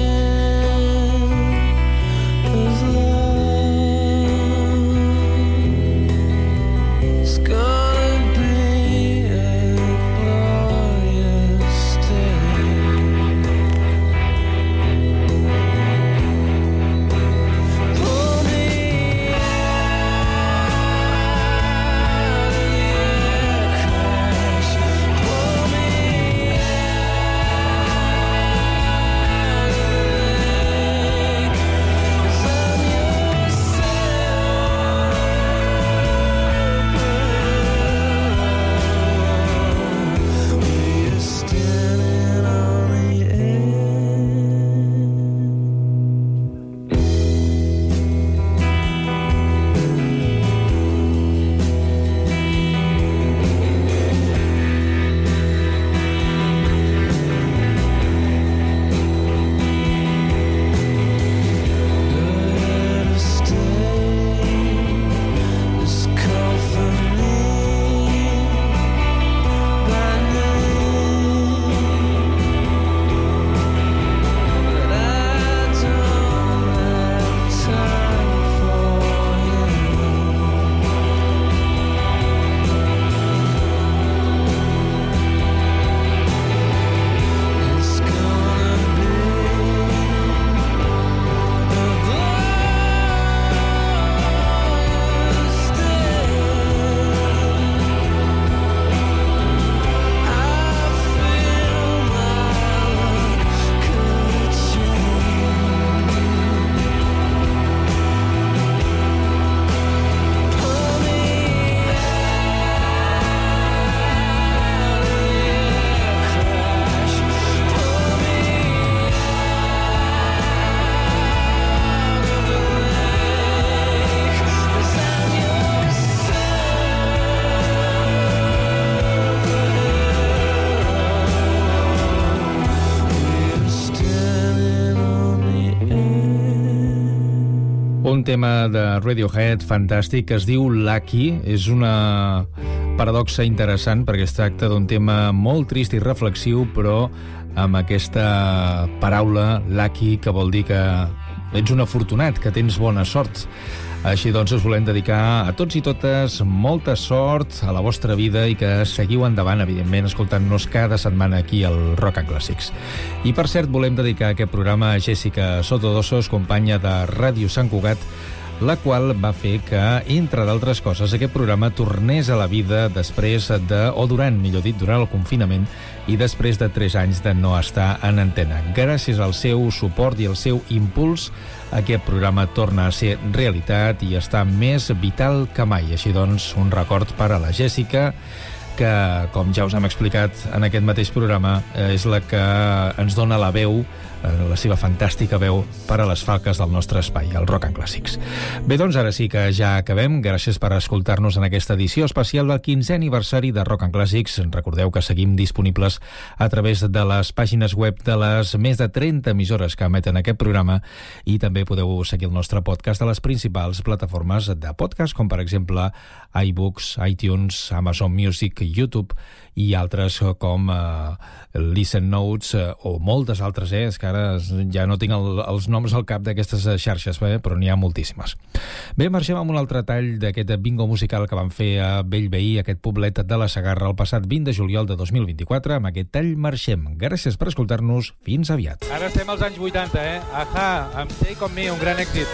S6: un tema de Radiohead fantàstic que es diu Lucky. És una paradoxa interessant perquè es tracta d'un tema molt trist i reflexiu, però amb aquesta paraula Lucky, que vol dir que ets un afortunat, que tens bona sort. Així doncs us volem dedicar a tots i totes molta sort a la vostra vida i que seguiu endavant, evidentment, escoltant-nos cada setmana aquí al Rock and Classics. I per cert, volem dedicar aquest programa a Jessica Sotodosos, companya de Ràdio Sant Cugat, la qual va fer que, entre d'altres coses, aquest programa tornés a la vida després de, o durant, millor dit, durant el confinament i després de 3 anys de no estar en antena. Gràcies al seu suport i al seu impuls, aquest programa torna a ser realitat i està més vital que mai. Així doncs, un record per a la Jessica, que, com ja us hem explicat en aquest mateix programa, és la que ens dona la veu, la seva fantàstica veu, per a les falques del nostre espai, el Rock and Classics. Bé, doncs ara sí que ja acabem. Gràcies per escoltar-nos en aquesta edició especial del 15è aniversari de Rock and Classics. Recordeu que seguim disponibles a través de les pàgines web de les més de 30 emissores que emeten aquest programa i també podeu seguir el nostre podcast a les principals plataformes de podcast, com per exemple iBooks, iTunes, Amazon Music, YouTube i altres com Listen Notes o moltes altres, és que ara ja no tinc els noms al cap d'aquestes xarxes, però n'hi ha moltíssimes. Bé, marxem amb un altre tall d'aquest bingo musical que van fer a Bellveí, aquest poblet de la Segarra, el passat 20 de juliol de 2024. Amb aquest tall marxem. Gràcies per escoltar-nos. Fins aviat.
S9: Ara estem als anys 80, Ahà, amb Take On Me, un gran èxit.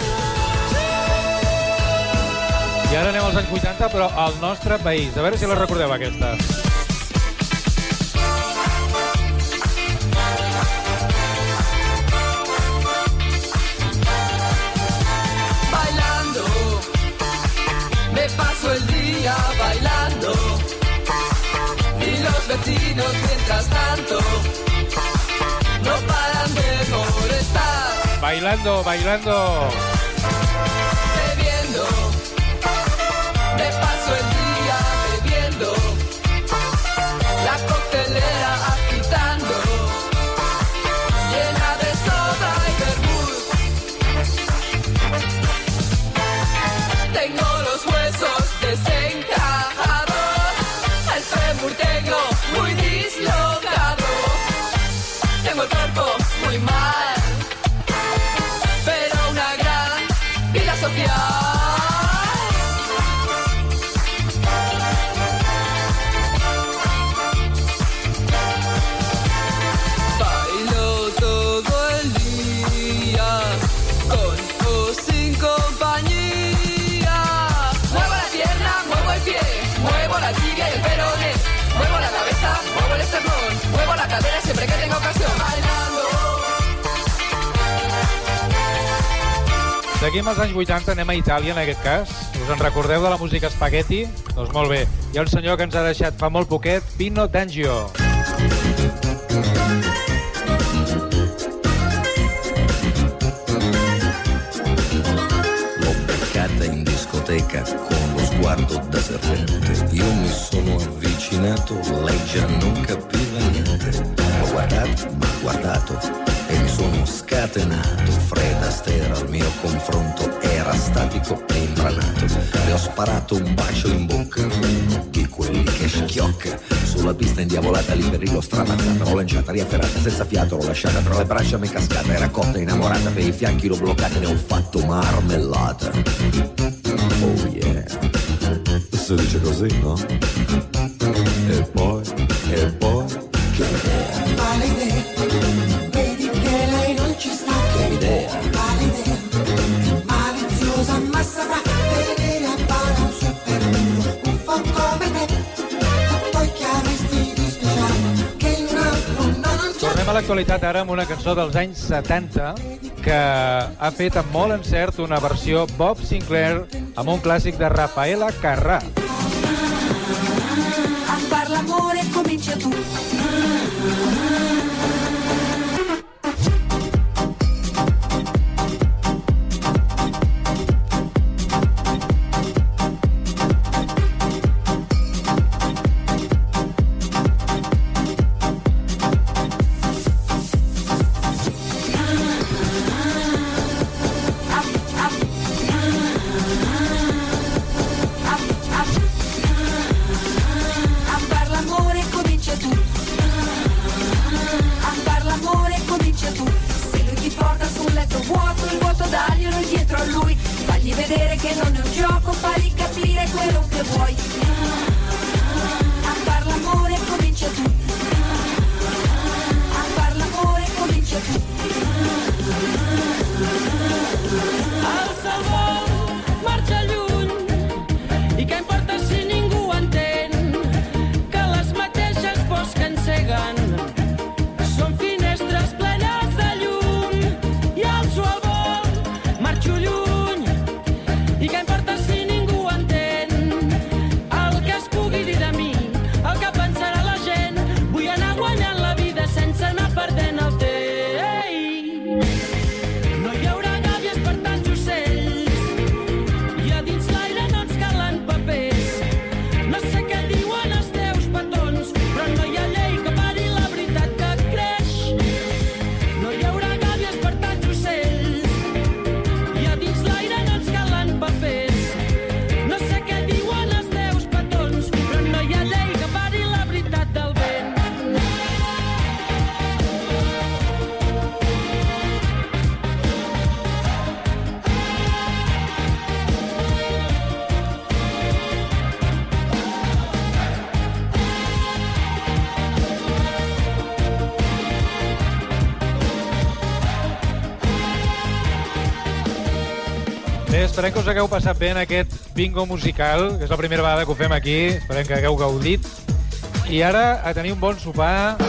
S9: I ara anem als anys 80, però al nostre país. A veure si la recordeu, aquesta.
S17: Me paso el día bailando y los vecinos mientras tanto no paran de molestar.
S9: Bailando, bailando.
S17: Bebiendo, me paso el día bebiendo, la coctelera agitando, llena de soda y vermut. Tengo los huesos desencajados, el fémur tengo muy dislocado, tengo el cuerpo muy mal, pero una gran vida social. Bailo todo el día, con o sin compañía. Muevo la pierna, muevo el pie, muevo la tibia y el peroné, muevo la cabeza, muevo el esternón, muevo la cadera siempre que tengo ocasión, bailando.
S9: Seguim als anys 80, anem a Itàlia en aquest cas. Us en recordeu de la música spaghetti? Doncs molt bé. Hi ha un senyor que ens ha deixat fa molt poquet, Pino D'Angio.
S18: L'ho beccata in discoteca con lo sguardo da serpente. Io mi sono avvicinato, lei già non capiva niente. L'ho guardato, ma guardato e mi sono scatenato. Fred Astaire al mio confronto era statico e imbranato. Le ho sparato un bacio in bocca, di quelli che schiocca. Sulla pista indiavolata lì per lì l'ho stramazzata, l'ho lanciata, riafferrata, senza fiato l'ho lasciata, tra le braccia mi è cascata, era cotta innamorata, per i fianchi l'ho bloccata, ne ho fatto marmellata. Oh yeah, si dice così, no? E poi, che idea.
S15: Vale idea, vedi che lei non ci sta.
S18: Che idea.
S15: Vale idea, maliziosa ammassata, tenere a bada un super un po' come te. Poi che avresti di speciale, che in un altro non c'è.
S9: Tornem a l'actualitat ara amb una cançó dels anys 70 que ha fet amb molt encert una versió Bob Sinclair amb un clàssic de Rafaela Carrà.
S11: A far l'amore comincia tu.
S15: che non è un gioco, fagli capire quello che vuoi. A far l'amore comincia tu. A far l'amore comincia tu.
S14: Alça el vol, marxa lluny, i què importa si ningú entén que les mateixes pors que enceguen són finestres plenes de llum. I alço el vol, marxo lluny, i què importa si ningú entén el que es pugui dir de mi, el que pensarà la gent. Vull anar guanyant la vida sense anar perdent el temps. No hi haurà gàbies per tants ocells, i a dins l'aire no ens calen papers. No sé què diuen els teus petons, però no hi ha llei que pari la veritat que creix. No hi haurà gàbies per tants ocells, i a dins l'aire no ens calen papers. No sé què diuen els teus petons, però no hi ha llei que pari la veritat del vent.
S9: Bé, esperem que us hagueu passat bé en aquest bingo musical, que és la primera vegada que ho fem aquí. Esperem que hagueu gaudit. I ara a tenir un bon sopar.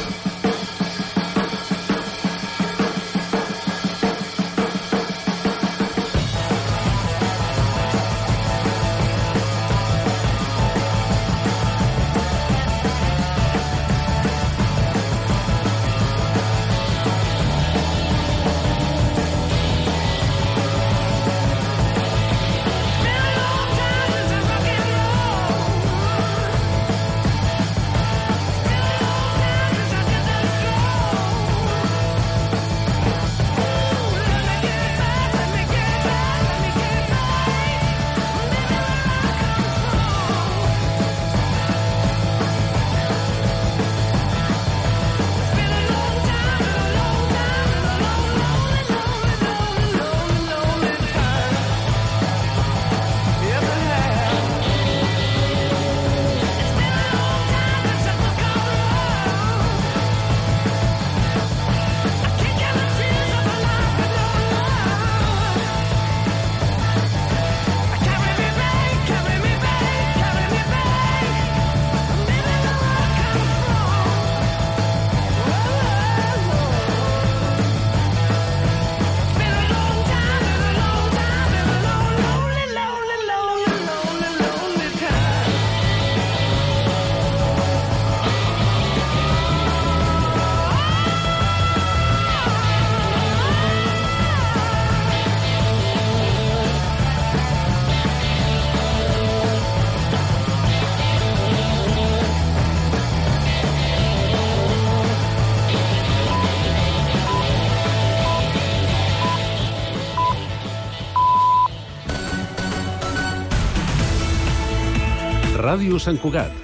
S3: Ràdio Sant Cugat,